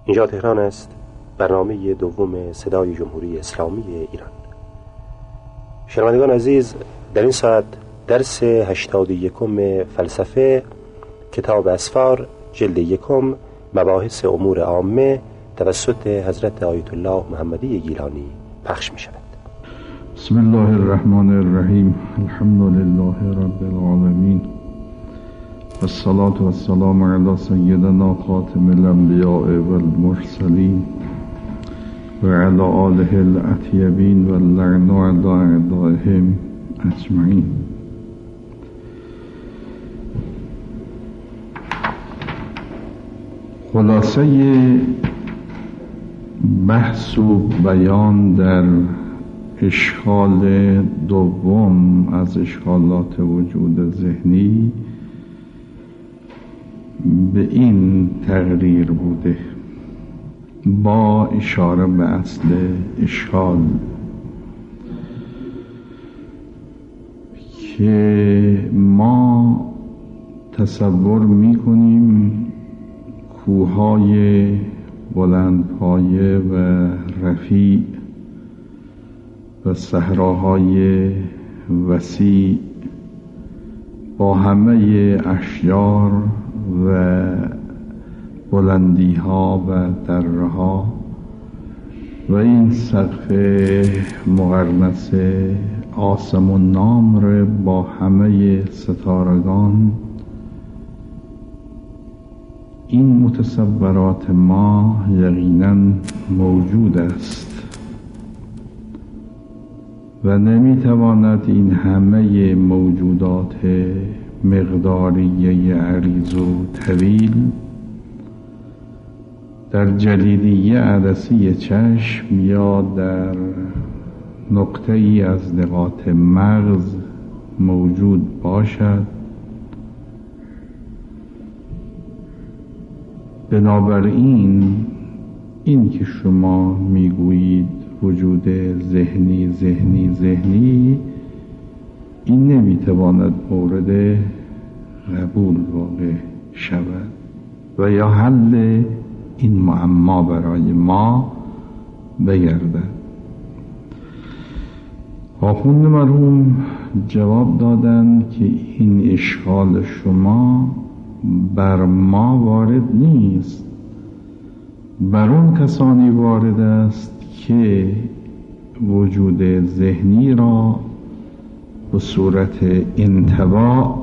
اینجا تهران است، برنامه دوم صدای جمهوری اسلامی ایران. شنوندگان عزیز، در این ساعت درس 81 فلسفه کتاب اسفار جلد 1 مباحث امور عامه توسط حضرت آیت الله محمدی گیلانی پخش می شود. بسم الله الرحمن الرحیم. الحمد لله رب العالمین والصلاة والسلام علی سیدنا خاتم الانبیاء والمرسلین و علی آله الاطیبین واللعن علی اعدائهم اجمعین. خلاصه بحث و بیان در اشکال دوم از اشکالات وجود ذهنی به این تقریر بوده، با اشاره به اصل اشکال، که ما تصور میکنیم کوههای بلندپایه و رفیع و صحراهای وسیع با همه اشجار و بلندی‌ها و دره‌ها و این سقف مقرنس آسمون نام با همه ستارگان، این متصورات ما یقیناً موجود است و نمیتواند این همه موجودات مقداریه عریض و طویل در جلیلیه عدسی چشم یا در نقطه ای از نقاط مغز موجود باشد. بنابراین این که شما میگویید وجود ذهنی این نمیتواند مورد قبول واقع شود و یا حل این معما برای ما بگردد. آخوند مرحوم جواب دادند که این اشکال شما بر ما وارد نیست، بر اون کسانی وارد است که وجود ذهنی را به صورت انطباع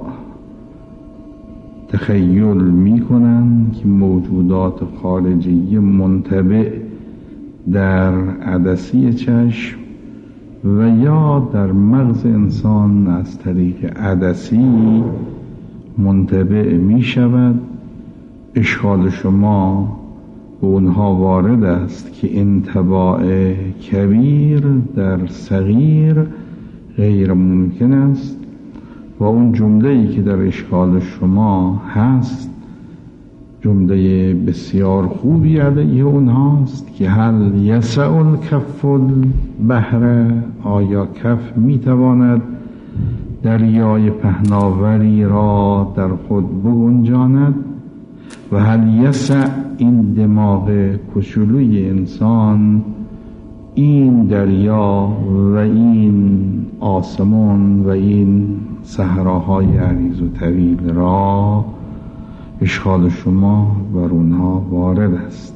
تخیل می کنند که موجودات خارجی منطبع در عدسی چشم و یا در مغز انسان از طریق عدسی منطبع می شود. اشکال شما به اونها وارد است که انطباع کبیر در صغیر غیر ممکن است و اون جمله‌ای که در اشکال شما هست جمله بسیار خوبی علیه اونهاست که هل یسع الکف البحر، آیا کف میتواند دریای پهناوری را در خود بگنجاند؟ و هل یسع، این دماغ کوچولوی انسان این دریا و این آسمان و این صحراهای عریض و طویل را؟ اشکال شما بر اونها وارد است،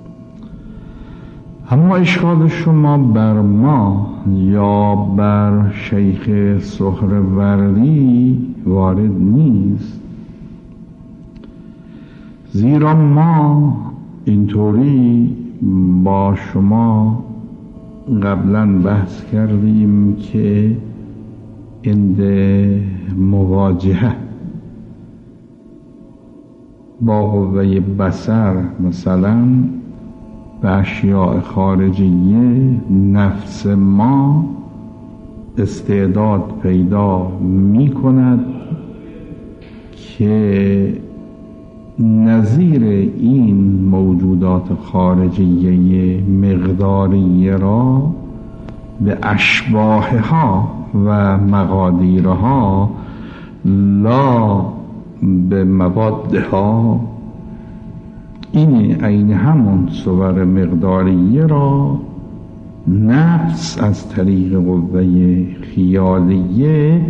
اما اشکال شما بر ما یا بر شیخ سهروردی وارد نیست، زیرا ما اینطوری با شما قبلا بحث کردیم که عند مواجهه با قوه بصر مثلا به اشیاء خارجیه نفس ما استعداد پیدا می کند که نظیر این موجودات خارجیه مقداریه را به اشباهها و مقادیرها لا به موادها این عین همون صور مقداریه را نفس از طریق قوه خیالیه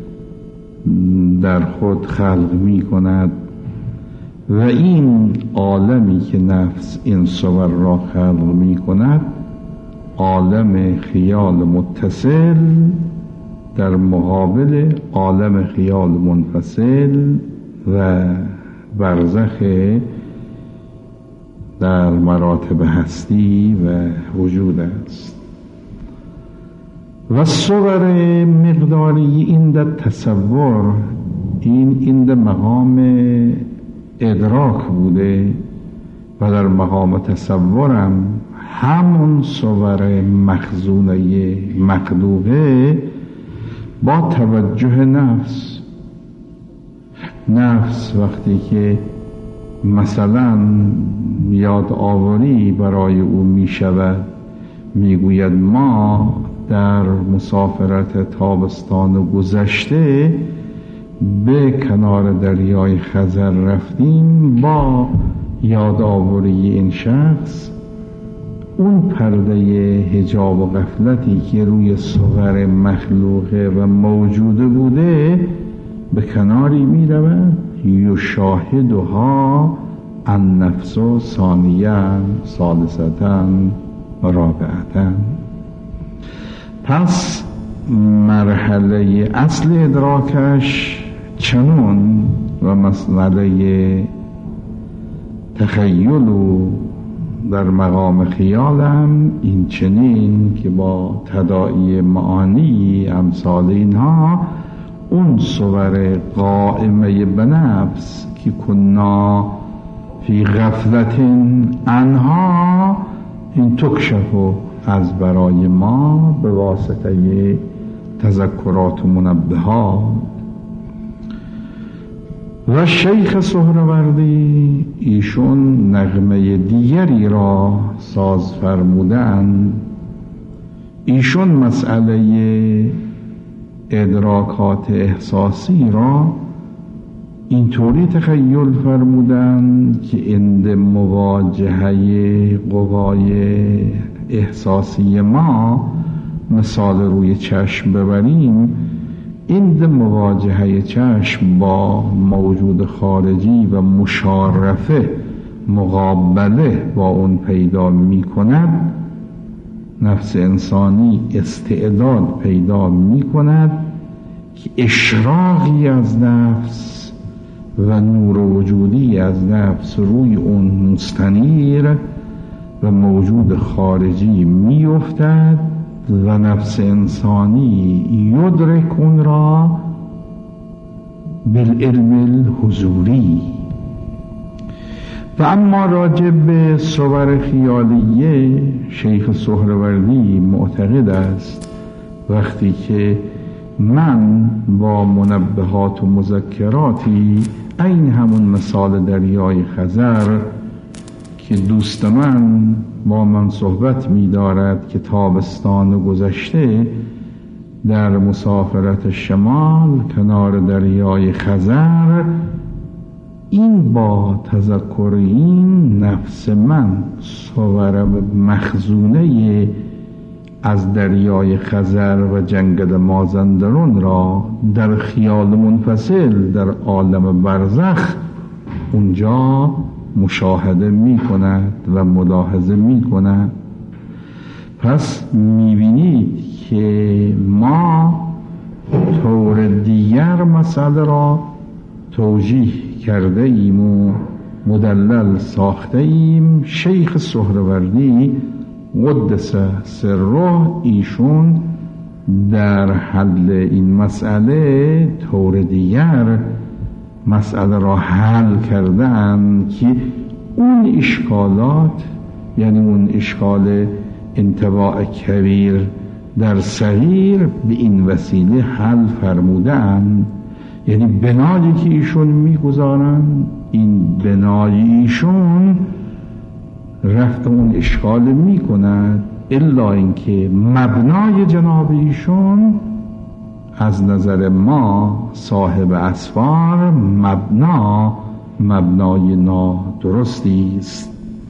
در خود خلق می کند و این عالمی که نفس این صور را خلق می کند عالم خیال متصل در مقابل عالم خیال منفصل و برزخ در مراتب هستی و وجود است. و صور مقداری این در تصور این در مقام ادراک بوده و در مقام تصورم همون صور مخزونه مخلوقه با توجه نفس وقتی که مثلا یاد آوری برای او می شود، می گوید ما در مسافرت تابستان گذشته به کنار دریای خزر رفتیم، با یاد آوری این شخص اون پرده حجاب و غفلتی که روی صور مخلوقه و موجوده بوده به کناری می رود. یشاهدها النفس ثانیاً ثالثتاً رابعتاً. پس مرحله اصل ادراکش چنون و مسئله تخیل در مقام خیالم این چنین که با تداعی معانی امثال اینها اون صور قائمه به نفس که کنا فی غفلت عنها این تکشف از برای ما به واسطه تذکرات و منبهات. و شیخ سهروردی ایشون نغمه دیگری را ساز فرمودند. ایشون مسئله ادراکات احساسی را اینطوری تخیل فرمودند که عند مواجهه قوای احساسی ما مثال روی چشم ببریم، عند مواجهه چشم با موجود خارجی و مشارفه مقابله با اون پیدا می کند، نفس انسانی استعداد پیدا می کند که اشراقی از نفس و نور وجودی از نفس روی اون مستنیر و موجود خارجی می افتد و نفس انسانی یدرک اون را بالعلم الحضوری. و اما راجع به صور خیالیه شیخ سهروردی معتقد است وقتی که من با منبهات و مذکراتی این همون مثال دریای خزر که دوست من با من صحبت می دارد که تابستان گذشته در مسافرت شمال کنار دریای خزر، این با تذکر این نفس من صور مخزونه از دریای خزر و جنگل مازندران را در خیال منفصل در عالم برزخ اونجا مشاهده می کند و ملاحظه می کند. پس می بینید که ما طور دیگر مسئله را توجیه کرده ایم و مدلل ساخته ایم. شیخ سهروردی قدس سره ایشون در حل این مسئله طور دیگر مسئله را حل کردن که اون اشکالات، یعنی اون اشکال انطباع کبیر در صغیر به این وسیله حل فرمودن. یعنی بنایی که ایشون میگذارن، این بنای ایشون رفت اون اشکال میکند، الا اینکه مبنای جناب ایشون از نظر ما صاحب اسفار مبنا مبنای نادرستی است.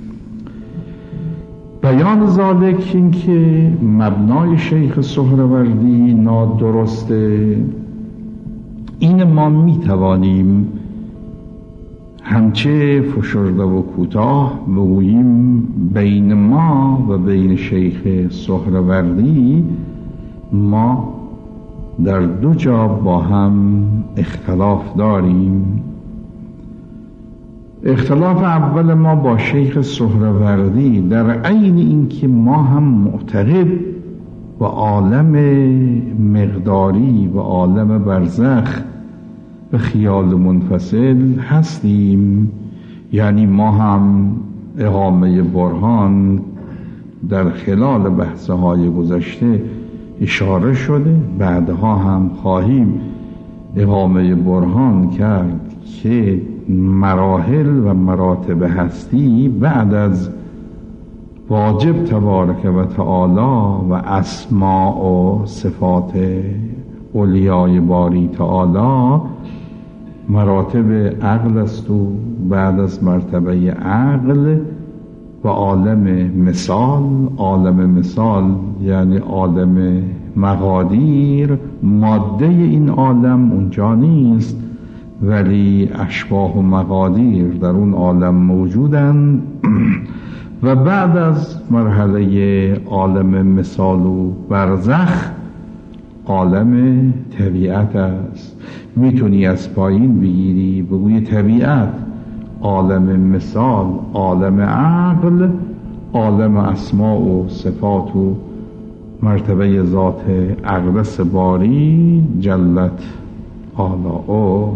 بیان ذالک این که مبنای شیخ سهروردی نادرسته، این ما می توانیم همچه فشرده و کوتاه بگوییم بین ما و بین شیخ سهروردی ما در دو جا با هم اختلاف داریم. اختلاف اول ما با شیخ سهروردی در عین اینکه ما هم معتقد و عالم مقداری و عالم برزخ و خیال منفصل هستیم، یعنی ما هم اقامه برهان در خلال بحث‌های گذشته اشاره شده، بعدها هم خواهیم اقامه برهان کرد که مراحل و مراتب هستی بعد از واجب تبارک و تعالی و اسماء و صفات اولیای باری تعالی مراتب عقل است و بعد از مرتبه عقل و عالم مثال یعنی عالم مقادیر، ماده این عالم اونجا نیست ولی اشباح و مقادیر در اون عالم موجودند و بعد از مرحله عالم مثال و برزخ عالم طبیعت است. میتونی از پایین بگیری بگوی طبیعت، عالم مثال، عالم عقل، عالم اسماء و صفات و مرتبه ذات اقدس باری جلت آلاؤه.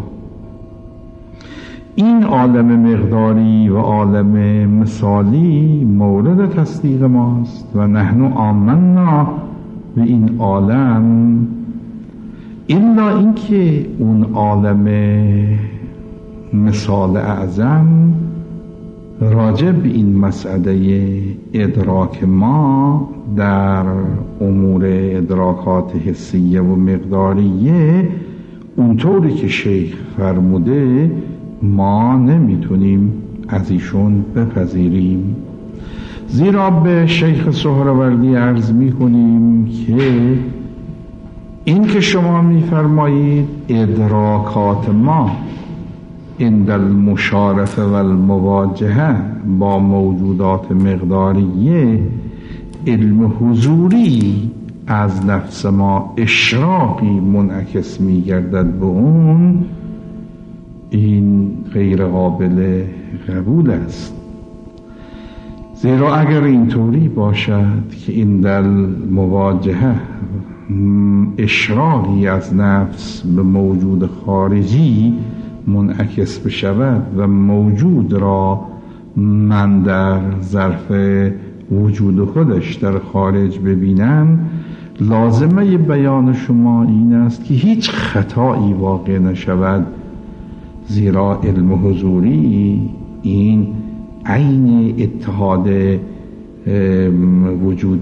این عالم مقداری و عالم مثالی مورد تصدیق ماست و نحن آمنا به این عالم، الا اینکه اون عالم مثال اعظم راجع به این مسئله ادراک ما در امور ادراکات حسیه و مقداریه اونطوری که شیخ فرموده ما نمیتونیم از ایشون بپذیریم، زیرا به شیخ سهروردی عرض میکنیم که این که شما میفرمایید ادراکات ما عند المشارفه و المواجهه با موجودات مقداریه علم حضوری از نفس ما اشراقی منعکس میگردد به اون، این غیر قابل قبول است. زیرا اگر اینطوری باشد که این در مواجهه اشراقی از نفس به موجود خارجی منعکس بشود و موجود را من در ظرف وجود خودش در خارج ببینم، لازمه بیان شما این است که هیچ خطایی واقع نشود، زیرا علم حضوری این عین اتحاد وجود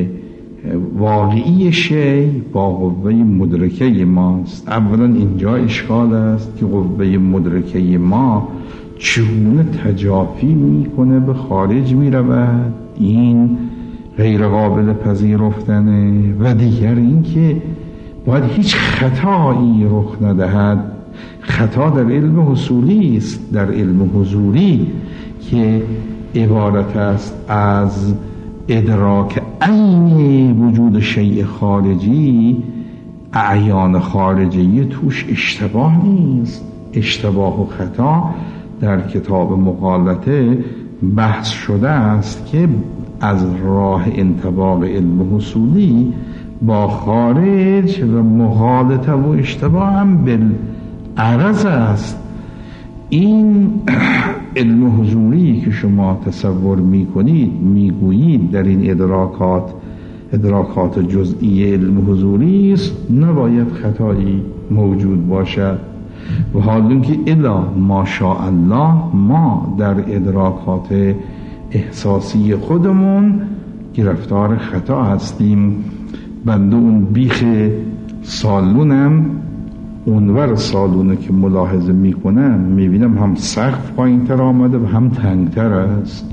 واقعی شی با قوه مدرکه ماست. اولا اینجا اشکال است که قوه مدرکه ما چگونه تجافی میکنه به خارج میرود، این غیر قابل پذیرفتنه. و دیگر این که باید هیچ خطایی رخ ندهد. خطا در علم حصولی است، در علم حضوری که عبارت است از ادراک عین وجود شیء خارجی، اعیان خارجی توش اشتباه نیست. اشتباه و خطا در کتاب مغالطه بحث شده است که از راه انطباق علم حصولی با خارج و مغالطه و اشتباه هم بالعرض است. این علم حضوری که شما تصور میکنید میگویید در این ادراکات جزئی علم حضوری است، نباید خطایی موجود باشد. و حالا که الا ماشاءالله ما در ادراکات احساسی خودمون گرفتار خطا هستیم. بنده اون بیخ سالونم اونور سالونه که ملاحظه میکنم میبینم هم سقف پایین تر آمده و هم تنگتر است.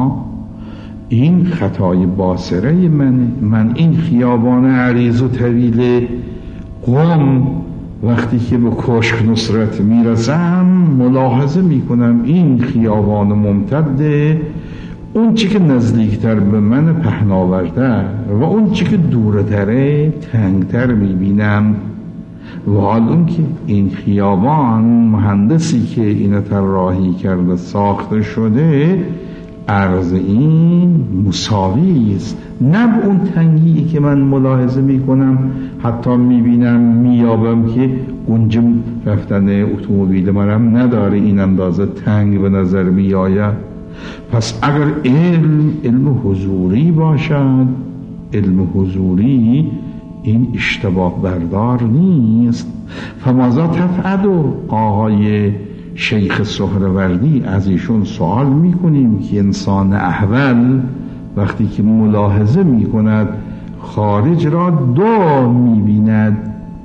این خطای باصره من این خیابان عریض و طویل قم وقتی که به کشک نصرت میرسم ملاحظه میکنم این خیابان ممتده، اون چی که نزدیکتر به من پهناورده و اون چی که دورتره تنگتر میبینم. و حال اون که این خیابان مهندسی که اینو طراحی کرده ساخته شده عرض این مساوی است، نه به اون تنگی که من ملاحظه میکنم حتی میبینم میابم که گنج رفتن اتومبیل منم نداره این اندازه تنگ به نظر میآید. پس اگر علم حضوری باشد، علم حضوری این اشتباه بردار نیست. فماذا تفعل؟ آقای شیخ سهروردی از ایشون سوال میکنیم که انسان احول وقتی که ملاحظه میکند خارج را دو میبیند،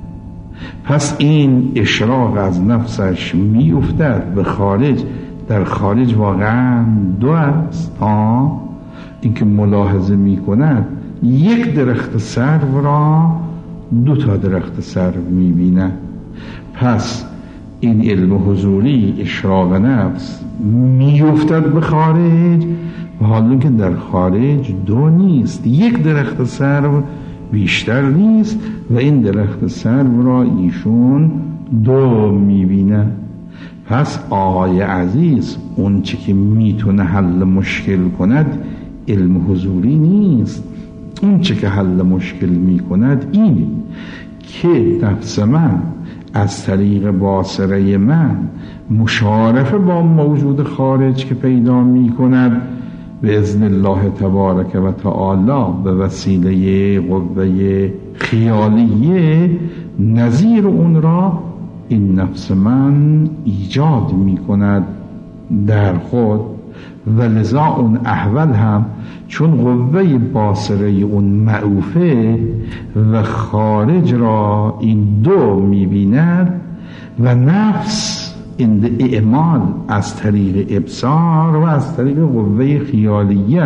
پس این اشراق از نفسش میافتد به خارج، در خارج واقعا دو است. این که ملاحظه میکند یک درخت سرو را دو تا درخت سرو میبیند. پس این علم حضوری اشراق نفس میافتد به خارج و حالا که در خارج دو نیست، یک درخت سرو بیشتر نیست و این درخت سرو را ایشون دو میبینه. پس آقای عزیز اون چی که میتونه حل مشکل کند علم حضوری نیست، اون چی که حل مشکل میکند این که نفس من از طریق باصره من مشارفه با موجود خارج که پیدا میکند به اذن الله تبارک و تعالی به وسیله قوه خیالیه نظیر اون را این نفس من ایجاد میکند در خود. و لذا اون احول هم چون قوه باصره اون معوفه و خارج را این دو میبیند و نفس این اعمال از طریق ابصار و از طریق قوه خیالیه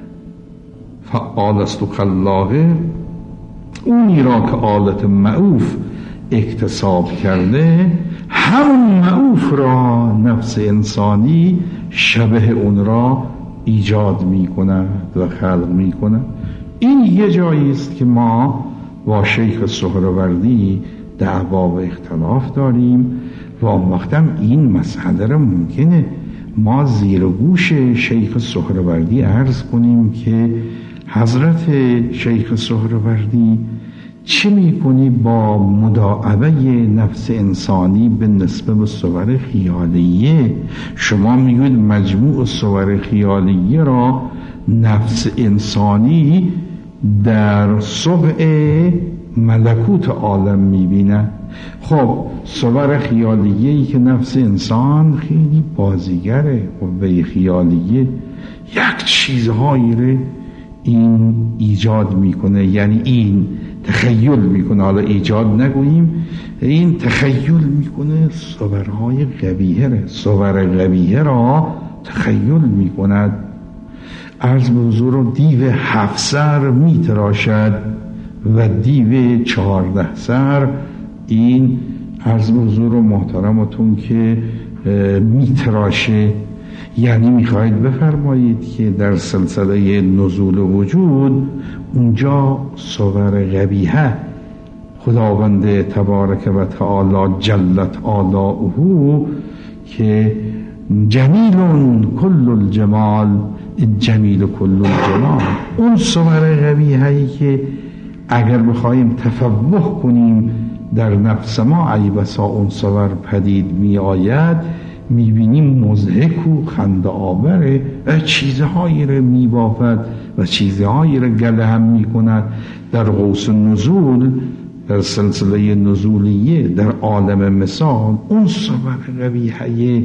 فعال است و خلاقه اونی را که آلت معوف اکتساب کرده همون معوف را نفس انسانی شبه اون را ایجاد می کند و خلق می کند. این یه جایی است که ما با شیخ سهروردی دعوا و اختلاف داریم و وقتم این مسئله را ممکنه ما زیر گوش شیخ سهروردی عرض کنیم که حضرت شیخ سهروردی چه میکنی با مداعبه نفس انسانی به نسبت به صور خیالیه؟ شما میگوید مجموع صور خیالیه را نفس انسانی در صبع ملکوت عالم میبینه. خب صور خیالیه‌ای که نفس انسان خیلی بازیگره، قوه خیالیه یک چیزهایی رو این ایجاد میکنه، یعنی این تخیل میکنه، حالا ایجاد نگوییم، این تخیل میکنه صورهای قبیحه، صور قبیحه را تخیل میکند. عرض به حضور دیو 7 سر میتراشد و دیو 14 سر این عرض به حضور محترمتون که میتراشه. یعنی میخواهید بفرمایید که در سلسله نزول وجود اونجا صور قبیحه خداوند تبارک و تعالی جلت آلاؤه که جمیل کل الجمال جمیل کل الجمال، اون صور قبیحه‌ای که اگر بخوایم تفوه کنیم در نفس ما ای بسا اون صور پدید می آید، میبینیم مضحک و خنده آوره و چیزهایی رو میبافد و چیزهایی رو گله هم میکند. در قوس نزول، در سلسله نزولیه، در عالم مثال اون صور قبیحه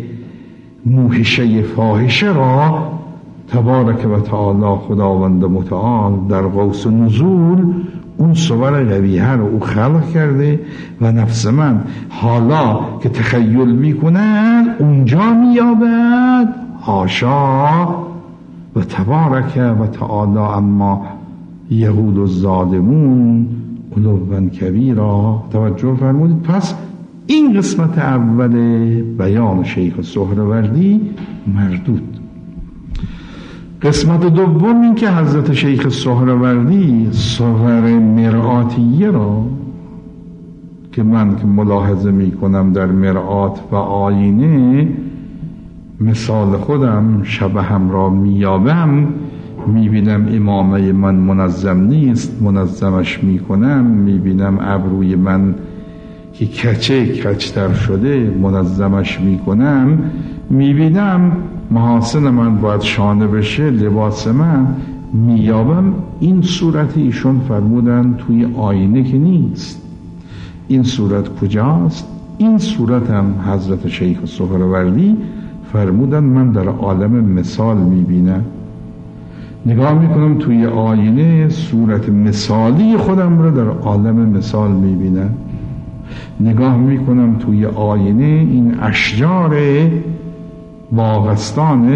موحشه فاحشه را تبارک و تعالی خداوند متعال در قوس نزول اون صور قویه رو او خلق کرده و نفس من حالا که تخیل میکنن اونجا میابد. حاشا و تبارک و تعالی اما یقول الظالمون علوا کبیرا. توجه فرمودید. پس این قسمت اول بیان شیخ سهروردی مردود. قسمت دوم این که حضرت شیخ سهروردی صور مرآتیه را که من که ملاحظه می کنم در مرآت و آینه مثال خودم شبهم را میابم، میبینم امامه من منظم نیست، منظمش میکنم، میبینم ابروی من که کچتر شده، منظمش میکنم، میبینم محاسن من باید شانه بشه، لباس من میابم. این صورت ایشون فرمودن توی آینه که نیست. این صورت کجاست؟ این صورت هم حضرت شیخ سهروردی فرمودن من در عالم مثال میبینم. نگاه میکنم توی آینه صورت مثالی خودم رو در عالم مثال میبینم. نگاه میکنم توی آینه این اشجار باغستان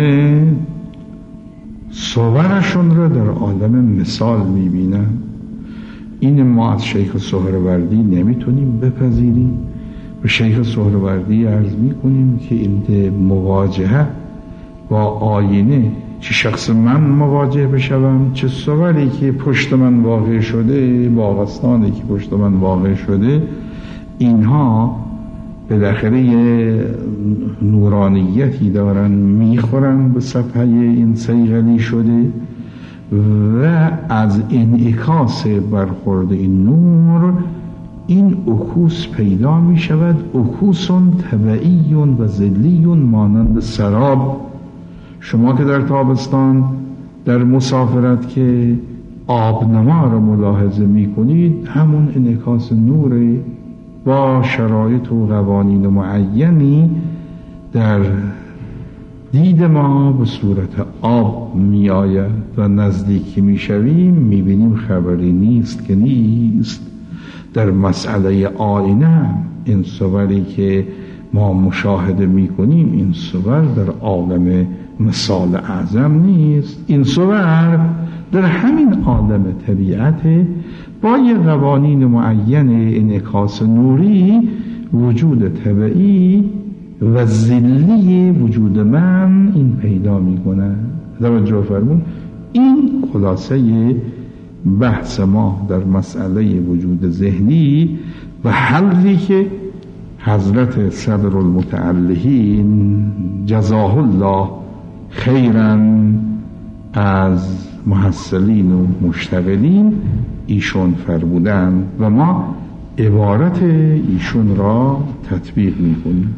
صورشون رو در عالم مثال میبینم. این ما از شیخ سهروردی نمیتونیم بپذیریم. به شیخ سهروردی عرض میکنیم که این مواجهه با آینه، چه شخص من مواجه بشوم، چه صوری که پشت من واقع شده، باغستانی که پشت من واقع شده، اینها بالاخره نورانیتی دارن، میخورن به صفحه این صیقلی شده و از انعکاس برخورد این نور این عکوس پیدا می شود. عکوسون طبعیون و ظلیون مانند سراب. شما که در تابستان در مسافرت که آبنما را ملاحظه می کنید، همون انعکاس نور با شرایط و قوانین معینی در دید ما به صورت آب می آید و نزدیکی می شویم می بینیم خبری نیست که نیست. در مسئله آینه این صوری که ما مشاهده می کنیم، این صور در عالم مثال اعظم نیست. این صور در همین عالم طبیعت با یه قوانین معین انعکاس نوری وجود طبیعی و ذلی وجود من این پیدا می کنه. توجه فرمون. این خلاصه بحث ما در مسئله وجود ذهنی و حلی که حضرت صدر المتعلهین جزاه الله خیراً از محصلین و مشتغلین ایشون فرمودن و ما عبارت ایشون را تطبیق میکنیم.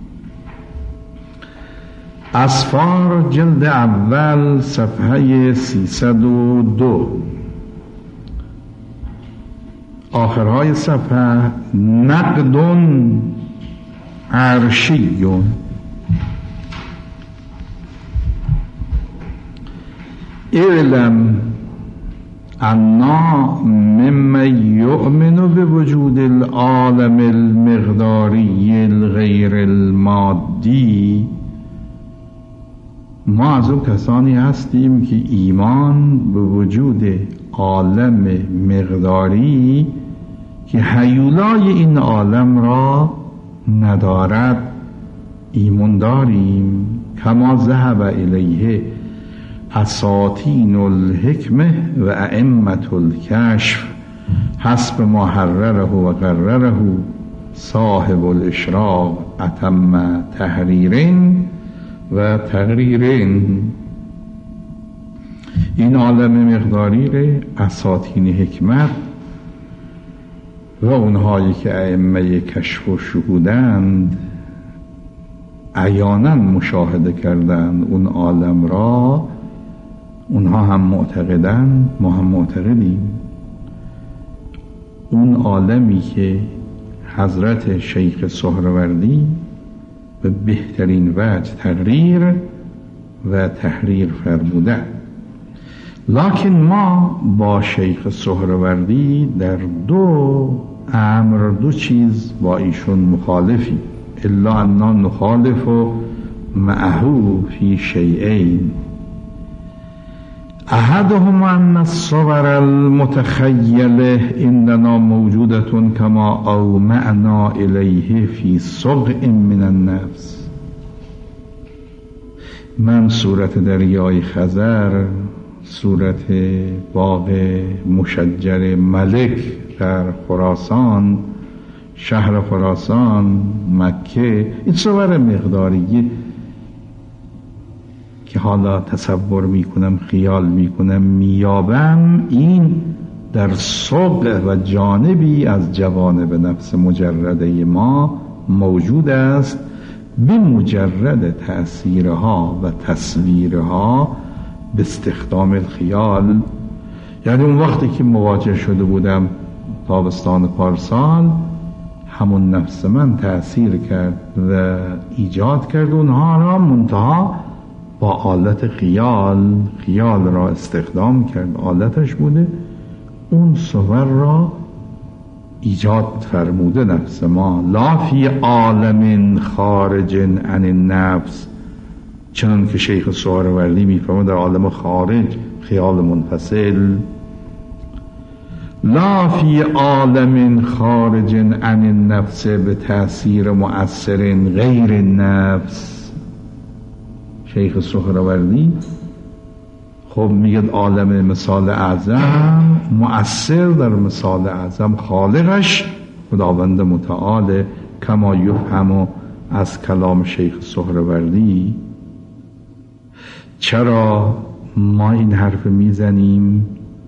اسفار جلد اول صفحه 302 آخرهای صفحه نقد عرشی اعلم انا ممن یؤمن بوجود العالم المقداری الغیر المادی. ما از اون کسانی هستیم که ایمان به وجود عالم مقداری که هیولای این عالم را ندارد ایمان داریم. کما ذهب الیه اساطین الحکمه و ائمة الکشف حسب ما حرره و قرره صاحب الاشراق اتم تحریرین و تقریرین. این عالم مقداری ره اساطین حکمت و اونهایی که ائمه کشف و شهودند عیانا مشاهده کردند اون عالم را، اونها هم معتقدند، ما هم معتقدیم. اون عالمی که حضرت شیخ سهروردی به بهترین وجه تقریر و تحریر فرموده. لکن ما با شیخ سهروردی در دو چیز با ایشون مخالفی. الا اننا نخالف معه فی شیئین. احدهما ان الصور المتخیله عندنا موجودة كما اومعنا الیه فی صقع من النفس. من صورت دریای خزر، صورت باغ مشجر ملک در خراسان، شهر خراسان، مکه، این صور مقداریه که حالا تصور میکنم، خیال میکنم، میابم، این در صقع و جانبی از جوانب نفس مجرده ما موجود است، به مجرد تأثیرها و تصویرها به استخدام الخیال. یعنی اون وقتی که مواجه شده بودم تابستان پارسال، همون نفس من تأثیر کرد و ایجاد کرد اونها را، منتها با آلت خیال را استخدام کرد، آلتش بوده، اون صور را ایجاد فرموده نفس ما. لا فی عالم خارج عن النفس، چنان که شیخ سهروردی میفرماید در عالم خارج، خیال منفصل. لا فی عالم خارج عن النفس به تأثیر مؤثر غیر النفس. شیخ سهروردی خب میگه عالم مثال اعظم، مؤثر در مثال اعظم خالقش خداوند متعال، کما یفهم از کلام شیخ سهروردی. چرا ما این حرف میزنیم؟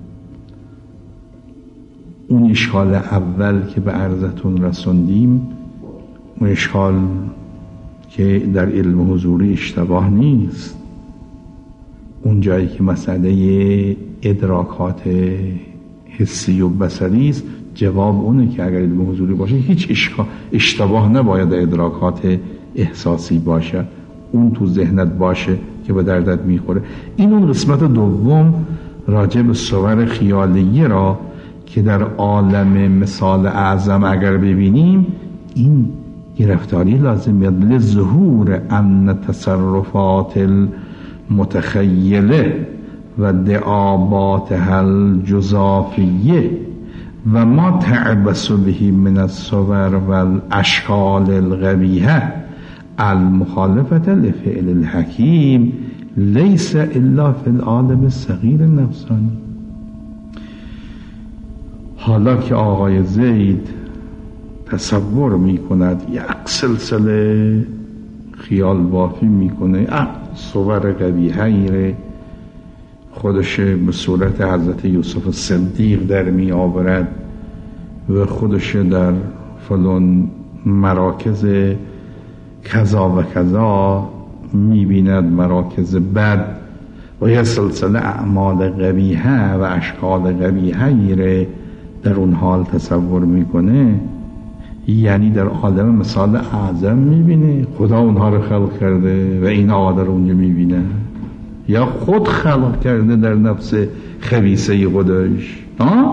اون اشکال اول که به عرضتون رسوندیم، اون اشکال که در علم حضوری اشتباه نیست، اون جایی که مسئله ادراکات حسی و بصری است، جواب اونه که اگر علم حضوری باشه هیچ اشتباه نباید ادراکات احساسی باشه، اون تو ذهنت باشه که به دردت میخوره. این اون قسمت دوم راجع به صور خیالیه را که در عالم مثال اعظم اگر ببینیم، این گرفتاری لازم میاد. لظهور ان تصرفات المتخیله و دعاباتها الجزافیه و ما تعبس به من الصور و الاشکال القبیحه المخالفه لفعل الحکیم لیس الا فی العالم الصغیر النفسانی. حالا که آقای زید تصور میکند یک سلسله خیال بافی میکنه، صور قبیحی خودش به صورت حضرت یوسف صدیق در می آورد و خودش در فلان مراکز کذا و کذا میبیند، مراکز بد، و یه سلسله اعمال قبیحه و اشکال قبیحی در اون حال تصور میکنه. یعنی در عالم مثال اعظم میبینه خدا اونها رو خلق کرده و این آقا رو اونجا میبینه، یا خود خلق کرده در نفس خبیثه خودش،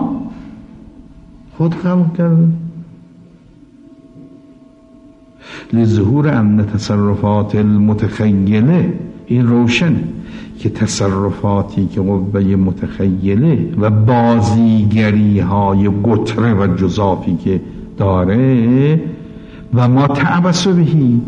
خود خلق کرده. لظهور ان تصرفات المتخیله، این روشن که تصرفاتی که قوه متخیله و بازیگری های گتره و جزافی که داره، و ما تعبس بهی،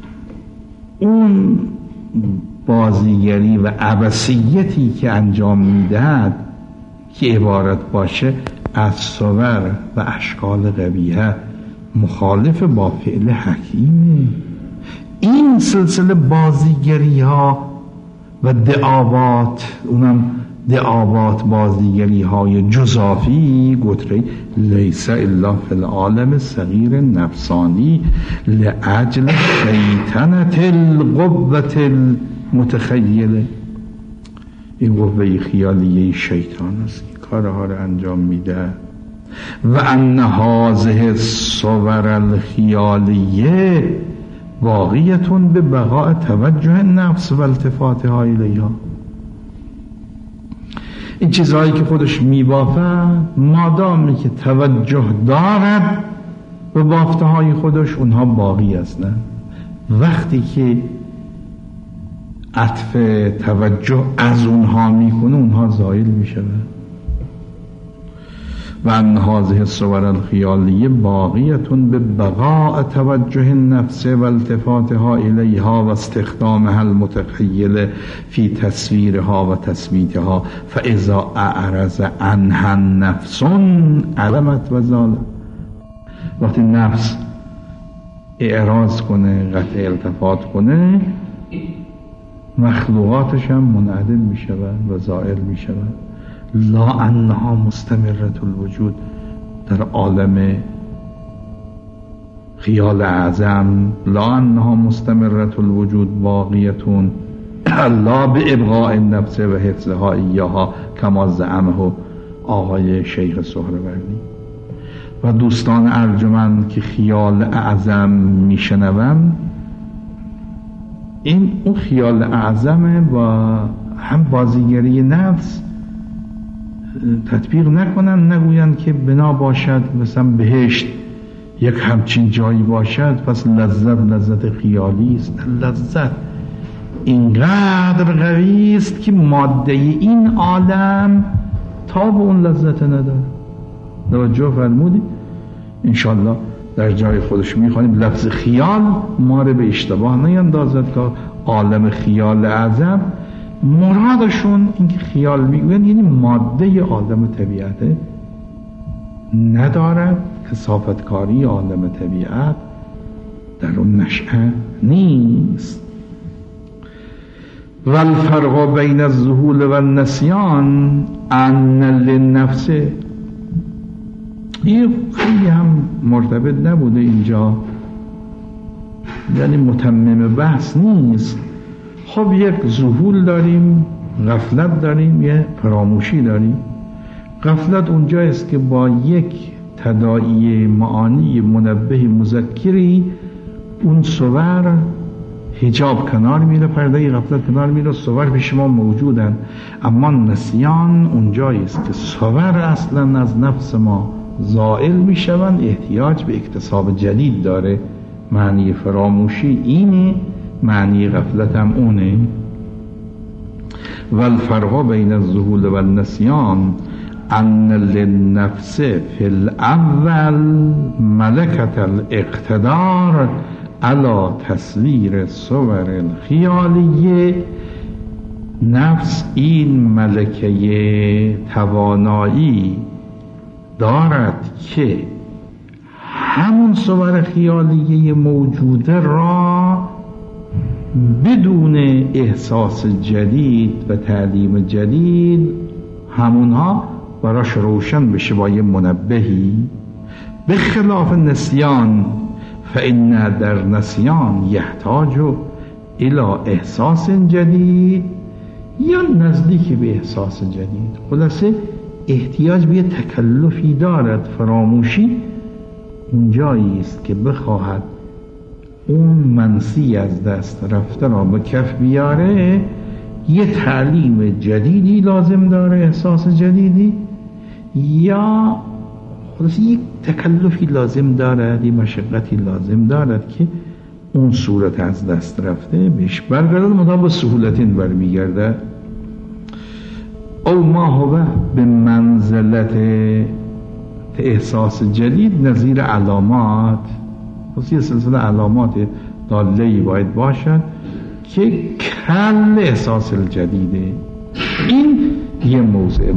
اون بازیگری و عبثیتی که انجام میدهد که عبارت باشه از صور و اشکال قبیحه، مخالف با فعل حکیمه. این سلسله بازیگری ها و دعوات، اونم دعوات بازیگری های جزافی گتره، لیس الا فی العالم صغیر نفسانی لعجل شیطنت القوة المتخیله. این قوه خیالیه شیطان است که کارها رو انجام میده. و ان هذه الصور الخیالیه باقیتون به بقاء توجه النفس و التفاتها الیها. این چیزهایی که خودش میبافد مادامی که توجه دارد به بافته های خودش اونها باقی هستند. وقتی که عطف توجه از اونها میکنه اونها زائل میشود. و ان هذه الصور الخیالیه باقیتون به بقاء توجه النفس و التفاتها الیها و استخدامها المتخیل فی تصویرها و تثبیتها، فاذا اعرض عنها النفس علمت و زالت. وقتی نفس اعراض کنه، قطع التفات کنه، مخلوقاتش هم منعدم می شود و زائل می شود. لا انها مستمرة الوجود، در عالم خیال اعظم لا انها مستمرة الوجود باقیتون لا به ابقاء النفس و حفظها ایاها کما زعمه آقای شیخ سهروردی. و دوستان ارجمند که خیال اعظم میشنوند، این اون خیال اعظمه و هم بازیگری نفس تطبیق نکنن، نگویند که بنا باشد مثلا بهشت یک همچین جایی باشد پس لذت خیالی است. لذت اینقدر قوی است که ماده این عالم تا به اون لذت نداره. توجه فرمودید؟ انشالله در جای خودش میخوانیم لفظ خیال ما رو به اشتباه نیندازد که عالم خیال اعظم مرادشون این که خیال میگوین یعنی ماده عالم طبیعته ندارد، کثافتکاری عالم طبیعت در اون نشأه نیست. و الفرق بین الذهول و النسیان ان للنفس، این خیلی هم مرتبط نبوده اینجا، یعنی متمم بحث نیست. خب یک ذهول داریم، غفلت داریم، یه فراموشی داریم. غفلت اونجایست که با یک تداعی معانی منبه مذکری اون صور حجاب کنار میره، پرده غفلت کنار میره، صور پیش ما موجودن. اما نسیان اونجایست که صور اصلا از نفس ما زائل میشوند، احتیاج به اکتساب جدید داره. معنی فراموشی اینه، معنی غفلت هم اونه. و الفرق بین الذهول و النسیان ان للنفس فی الاول ملکت الاقتدار علی تصویر صور الخیالیه. نفس این ملکه توانایی دارد که همون صور خیالیه موجوده را بدون احساس جدید و تعلیم جدید همونها براش روشن بشه با یه منبهی. به خلاف نسیان، فإن در نسیان یحتاج الى احساس جدید یا نزدیک به احساس جدید. خلاصه احتیاج به تکلفی دارد. فراموشی اونجایی است که بخواهد اون منسی از دست رفته را به کف بیاره، یه تعلیم جدیدی لازم داره، احساس جدیدی، یا خلاص یک تکلفی لازم دارد، یه مشقتی لازم دارد که اون صورت از دست رفته بهش برگردد، مطابق سهولتین برمیگرده. او ما هو به منزلت احساس جدید نظیر علامات، خلاص یه سلسله علامات داله‌ای باید باشد که کل احساس الجدیده. این یه موضع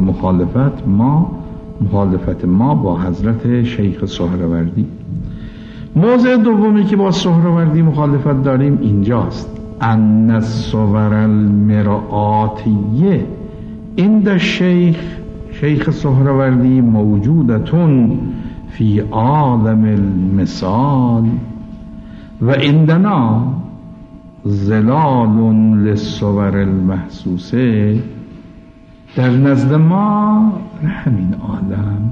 مخالفت ما با حضرت شیخ سهروردی. موضع دومی که با سهروردی مخالفت داریم اینجاست. ان الصور المرآتیه عند شیخ سهروردی موجودتون فی عالم المثال و عندنا ظلال للصور المحسوسه. در نزد ما همین عالم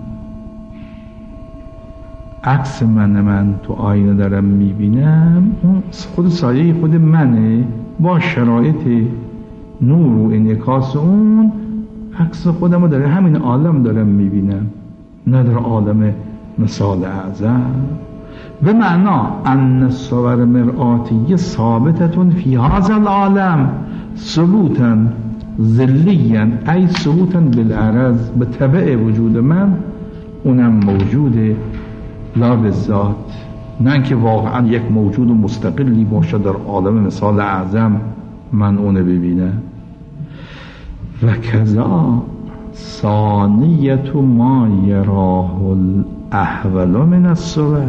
عکس من تو آینه دارم میبینم، اون خود سایه خود منه با شرایط نور و انعکاس اون عکس خودم رو در همین عالم دارم میبینم، نه در عالم مثال اعظم. به معنا ان الصور مرآتی ثابتتون فی هذا العالم ثبوتا ذلیا ای ثبوتا بالعرض، به تبع وجود من اونم موجوده، لا بالذات، نه که واقعا یک موجود مستقلی باشه در عالم مثال اعظم من اونو ببینم. و کذا ثانیت ما یراه الاحول من الصور،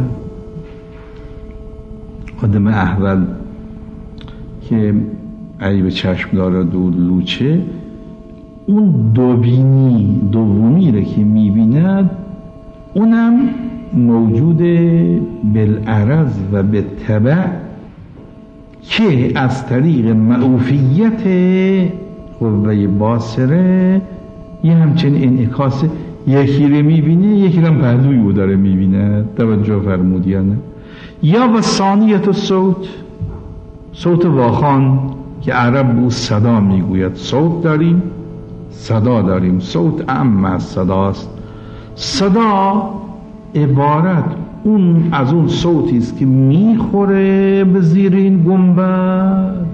آدم احول که ای به چشم داره دود لوچه، اون دومی رو که میبیند اونم موجود بالعرض و بالتبع که از طریق معوفیت قوه باصره یه همچنین انعکاس، یکی رو میبینه یکی رو پهلوی او داره میبینه. توجه فرمودیانه. یا و ثانیت صوت واخوان که عرب او صدا میگوید، صوت داریم صدا داریم، صوت اعم از صداست. صدا عبارت از اون صوتی است که میخوره به زیر این گنبد،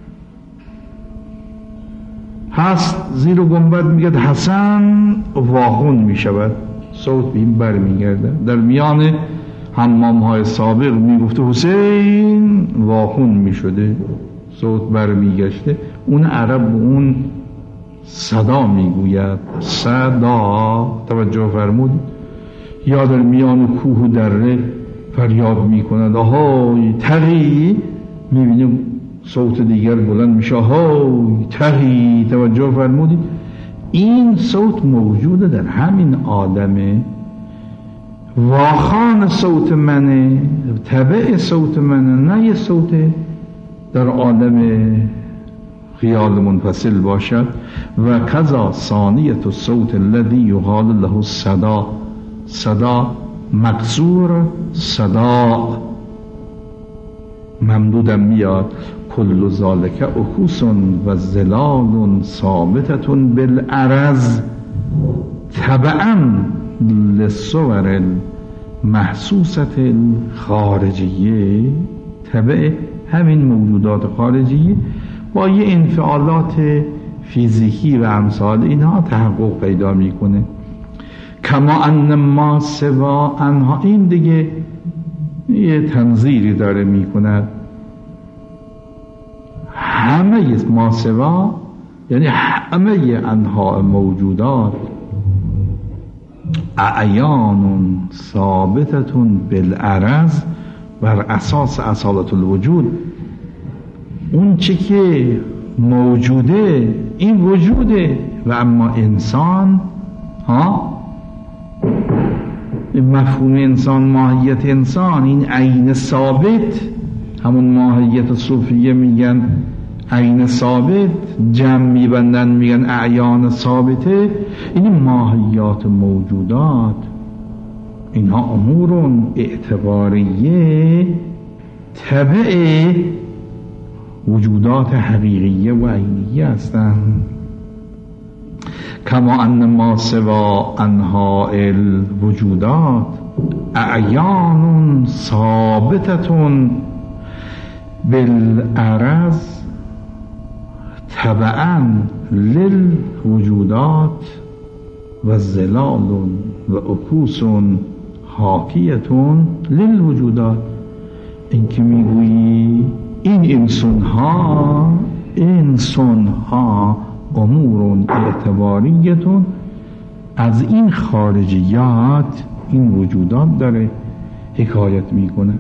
هست زیر گنبد میگه حسن، واخون میشود، صوت به این بر میگرده. در میان حمام های سابق میگفته حسین، واخون میشده، صوت بر میگشته. اون عرب به اون صدا میگوید، صدا. توجه فرمود. یا در میان کوه و دره فریاد میکند آهای تقی، میبینیم صوت دیگر بلند میشه آهای تقی. توجه فرمودید. این صوت موجوده در همین آدمه، واخوان صوت منه، تبع صوت منه، نه یه صوت در عالم خیال منفصل باشد. و کذا ثانیت الصوت الذی یقال له صدا، صدا مقصور، صدا ممدودم میاد. کل ذالک اکوس و ظلال ثابتة بالعرض تبعا للصور المحسوسة الخارجیه، تبع همین موجودات خارجی با یه انفعالات فیزیکی و امثال اینها تحقق پیدا میکنه. کما ان ما سوا انها، این دیگه یه تنظیری داره میکند. همه ما سوا یعنی همه انها موجودات اعیان ثابتتون بالعرض، بر اساس اصالت الوجود. اون چی که موجوده این وجوده. و اما انسان مفهوم انسان، ماهیت انسان، این عین ثابت، همون ماهیت صوفیه میگن عین ثابت، جمع میبندن میگن اعیان ثابته. این ماهیات موجودات، اینها امور اعتباریه تبع وجودات حقیقیه و عینیه هستند. کما ان ما سوا انها الوجودات اعیان ثابتتون بالعرض تبعا للوجودات و ظلال و اکوس حاکیتون للوجودات. این که میگویی این انسان ها امور اعتباریتون، از این خارجیات این وجودات داره حکایت میکنه.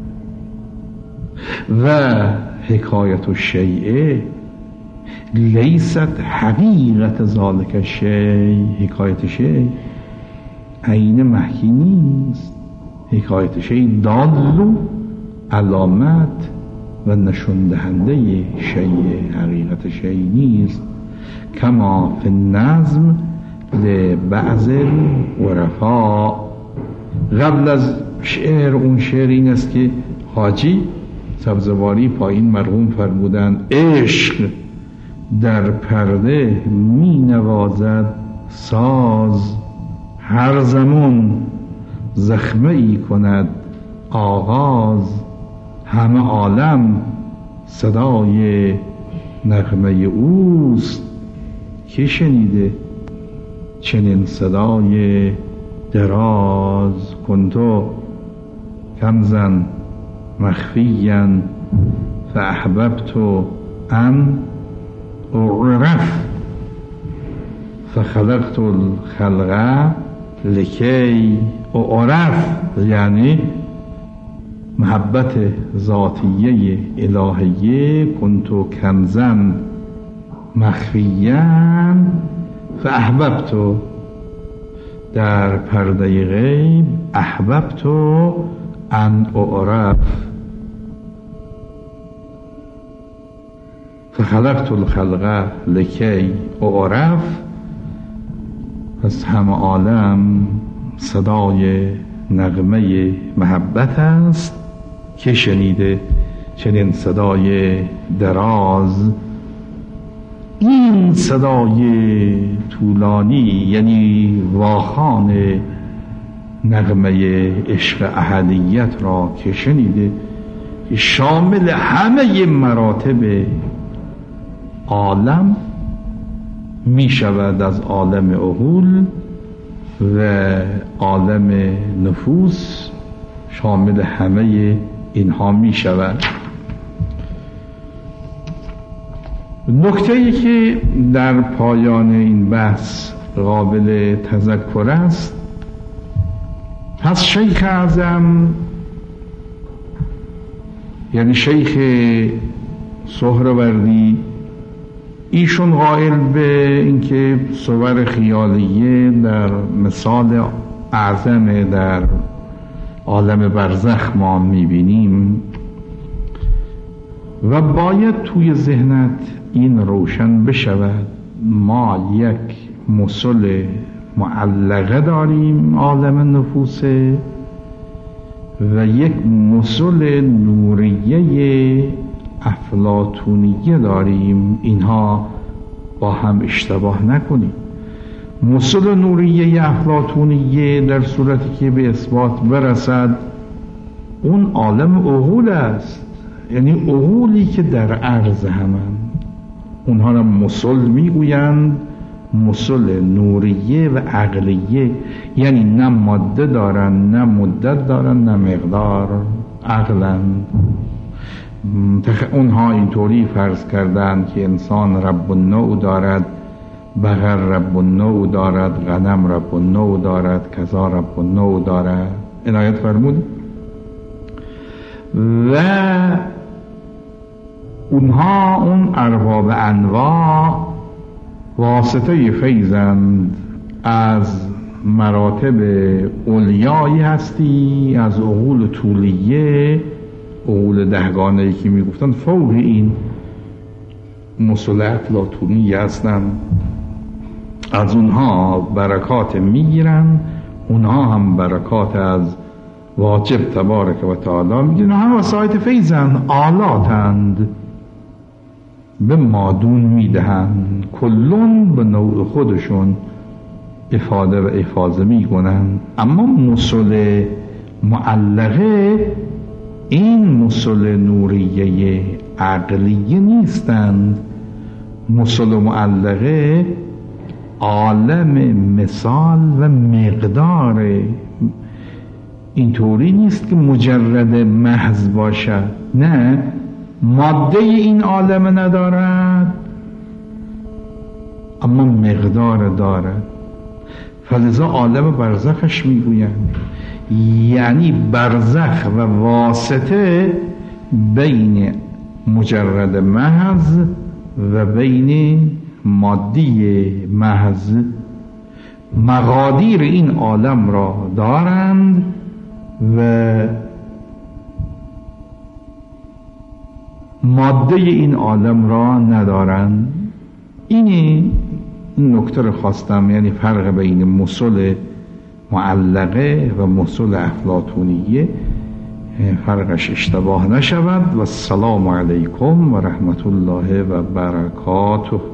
و حکایت الشیء لیست حقیقت ذالک الشیء، حکایت شیء عین محکی نیست. حکایت شیء دال علامت و نشون دهنده شیء، حقیقت شیء نیست. کما فی النظم لبعض العرفاء، قبل از شعر اون شعر این است که حاجی سبزواری پایین مرحوم فرمودن عشق در پرده می نوازد ساز، هر زمان زخمه ای کند آغاز، همه عالم صدای نغمه اوست، که شنیده چنین صدای دراز. کنتو کنزا مخفیا فاحببت ان اعرف فخلقت الخلق لکی اعرف، یعنی محبت ذاتیه الهیه. کنتو کنزا مخفیا فاحببت، در پرده غیب، احببت ان اعرف فخلقت الخلق لکی اعرف. پس همه عالم صدای نغمه محبت است، که شنیده چنین صدای دراز. این صدای طولانی یعنی واخوان نغمه عشق احدیت را که شنیده، که شامل همه مراتب عالم می شود، از عالم عقول و عالم نفوس، شامل همه اینها می شود. نکته‌ای که در پایان این بحث قابل تذکر است، پس شیخ اعظم یعنی شیخ سهروردی، ایشون قائل به اینکه صور خیالیه در مثال اعظم در عالم برزخ ما میبینیم و باید توی ذهنت این روشن بشود. ما یک مثل معلقه داریم عالم نفوسه و یک مثل نوریه افلاطونیه داریم، اینها با هم اشتباه نکنیم. مثل نوریه افلاطونیه در صورتی که به اثبات برسد اون عالم عقول است، یعنی عقولی که در عرض همند، اونها را مثل میگویند، مثل نوریه و عقلیه، یعنی نه ماده دارن، نه مدت دارن، نه مقدار، عقلند. اونها اینطوری فرض کردند که انسان رب النوع دارد، بقر رب النوع دارد، غنم رب النوع دارد، کذا رب النوع دارد. عنایت فرمود. و اونها اون ارباب انواع واسطه فیضند، از مراتب اولیایی هستی، از عقول طولیه، عقول دهگانه‌ای که میگفتن فوق این مثل افلاطونی هستند. از اونها برکات میگیرن، اونها هم برکات از واجب تبارک و تعالی میگیرن، هم وسایط فیضن، آلاتند، به مادون میدهند، کلون به نوع خودشون افاده و افاظه میکنن. اما مثل معلقه این مثل نوریه عقلیه نیستند. مثل معلقه عالم مثال و مقدار، اینطوری نیست که مجرد محض باشد، نه، ماده این عالم ندارد اما مقدار دارد. فلذا عالم برزخش میگویند، یعنی برزخ و واسطه بین مجرد محض و بین مادی محض، مقادیر این عالم را دارند و ماده این عالم را ندارند. این نکته رو خواستم، یعنی فرق بین مثل معلقه و مثل افلاطونیه فرقش اشتباه نشود. و السلام علیکم و رحمت الله و برکاته.